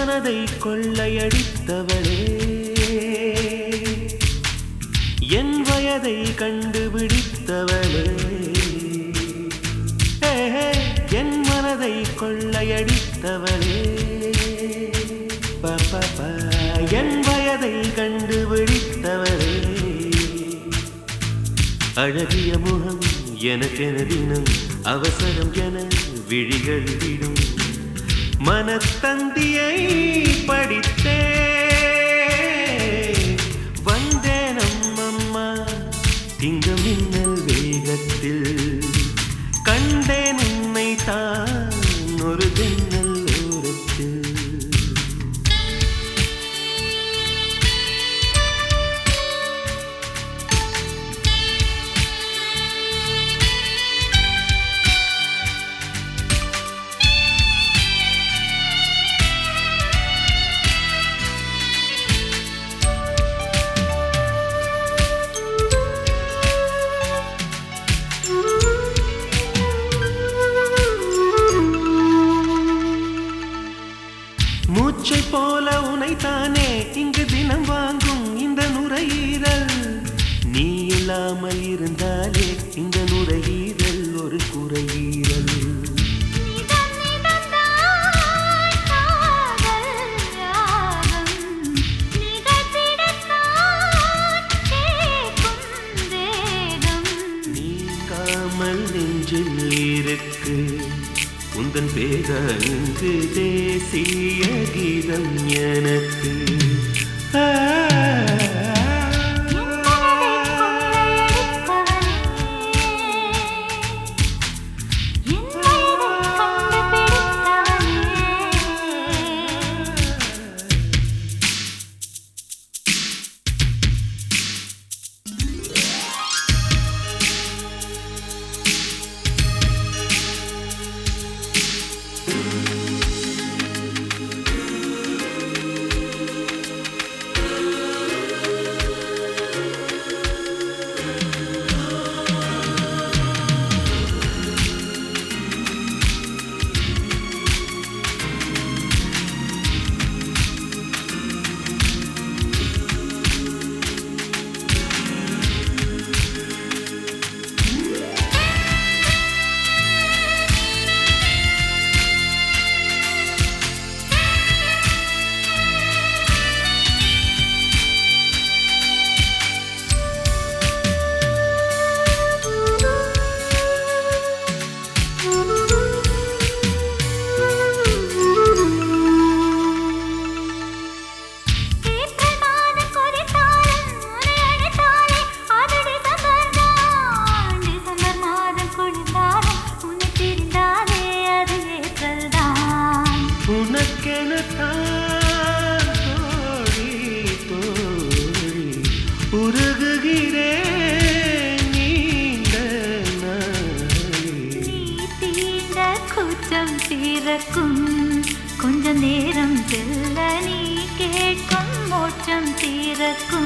மனதை கொள்ளையடித்தவளே, என் வயதை கண்டுபிடித்தவளே, என் மனதை கொள்ளையடித்தவளே, என் வயதை கண்டுபிடித்தவளே. அழகிய முகம் எனக்கென தினம் அவசரம் என விழிகள் விடும். மனத்தந்தியை படித்தே வந்தேன் அம்மம்மா, திங்க மின்னல் வேகத்தில் கண்டேன் உன்னை தான் ஒரு ஜன்னல் ஓரத்தில். மூச்சை போல உனைத்தானே இங்கு தினம் வாங்கும் இந்த நுரையீரல். நீ இல்லாமல் இருந்தாலே இந்த நுரையீரல் ஒரு குறையீரல். நீங்காமல் நெஞ்சில் இருக்கு உந்தன் பேரால் இங்கு தேசிய கீதம் எனக்கு. கொஞ்ச நேரம் செல்ல நீ கேட்கும் மோட்சம் தீரக்கும்.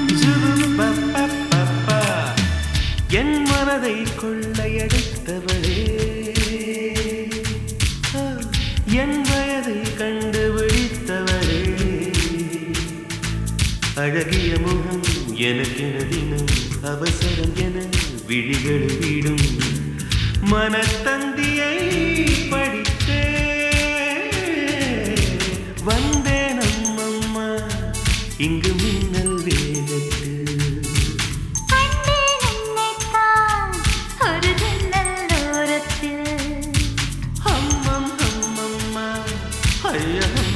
என் மனதை கொள்ளையடித்தவளே, என் வயதை கண்டுபிடித்தவளே. அழகிய முகம் எனக்கென தினம் அவசரம் என விழிகள் விடும். மனத்தந்தியை படித்தே வந்தேன் அம்மம்மா, இங்கு மின்னல் வேகத்தில் ஒரு ஜன்னல் ஓரத்தில். அம்மம் அம்மம்மா ஐயா.